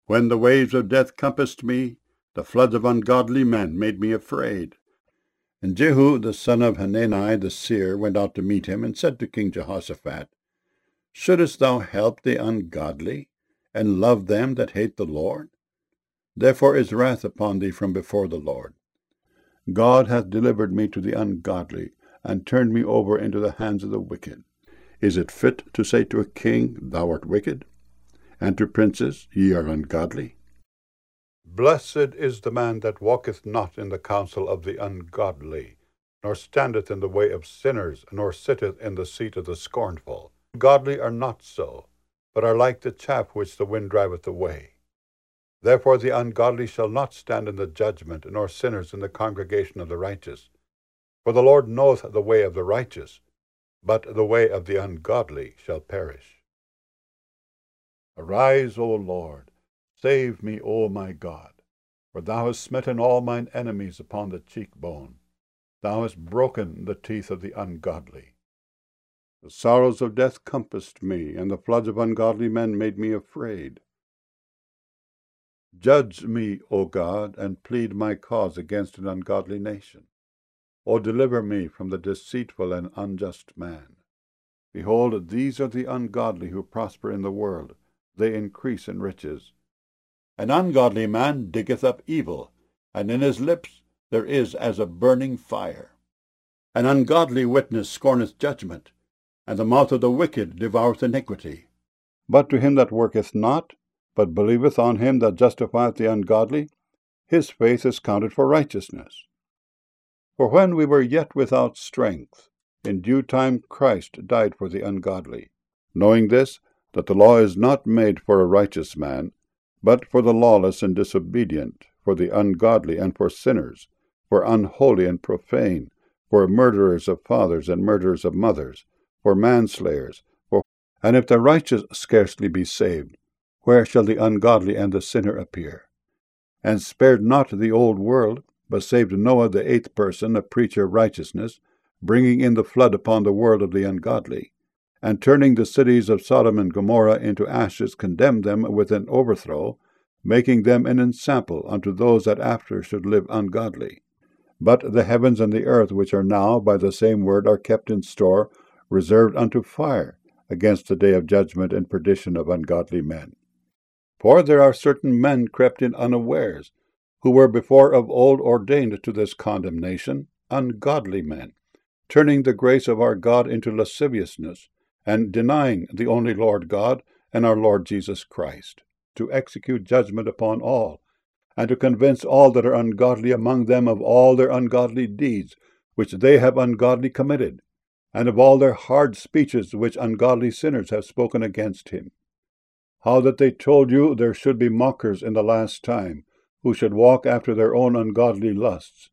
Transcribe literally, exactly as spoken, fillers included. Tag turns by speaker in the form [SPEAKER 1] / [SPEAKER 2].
[SPEAKER 1] When the waves of death compassed me, the floods of ungodly men made me afraid. And Jehu the son of Hanani the seer went out to meet him, and said to King Jehoshaphat, Shouldest thou help the ungodly, and love them that hate the Lord? Therefore is wrath upon thee from before the Lord. God hath delivered me to the ungodly, and turned me over into the hands of the wicked. Is it fit to say to a king, Thou art wicked? And to princes, Ye are ungodly? Blessed is the man that walketh not in the counsel of the ungodly, nor standeth in the way of sinners, nor sitteth in the seat of the scornful. Godly are not so, but are like the chaff which the wind driveth away. Therefore the ungodly shall not stand in the judgment, nor sinners in the congregation of the righteous. For the Lord knoweth the way of the righteous, but the way of the ungodly shall perish. Arise, O Lord, save me, O my God, for thou hast smitten all mine enemies upon the cheekbone. Thou hast broken the teeth of the ungodly. The sorrows of death compassed me, and the floods of ungodly men made me afraid. Judge me, O God, and plead my cause against an ungodly nation. O deliver me from the deceitful and unjust man. Behold, these are the ungodly who prosper in the world. They increase in riches. An ungodly man diggeth up evil, and in his lips there is as a burning fire. An ungodly witness scorneth judgment, and the mouth of the wicked devoureth iniquity. But to him that worketh not, but believeth on him that justifieth the ungodly, his faith is counted for righteousness. For when we were yet without strength, in due time Christ died for the ungodly. Knowing this, that the law is not made for a righteous man, but for the lawless and disobedient, for the ungodly and for sinners, for unholy and profane, for murderers of fathers and murderers of mothers, for manslayers, for and if the righteous scarcely be saved, where shall the ungodly and the sinner appear? And spared not the old world, but saved Noah the eighth person, a preacher of righteousness, bringing in the flood upon the world of the ungodly, and turning the cities of Sodom and Gomorrah into ashes, condemned them with an overthrow, making them an ensample unto those that after should live ungodly. But the heavens and the earth, which are now by the same word, are kept in store, reserved unto fire, against the day of judgment and perdition of ungodly men. For there are certain men crept in unawares, who were before of old ordained to this condemnation, ungodly men, turning the grace of our God into lasciviousness, and denying the only Lord God and our Lord Jesus Christ, to execute judgment upon all, and to convince all that are ungodly among them of all their ungodly deeds, which they have ungodly committed, and of all their hard speeches which ungodly sinners have spoken against him. How that they told you there should be mockers in the last time, who should walk after their own ungodly lusts,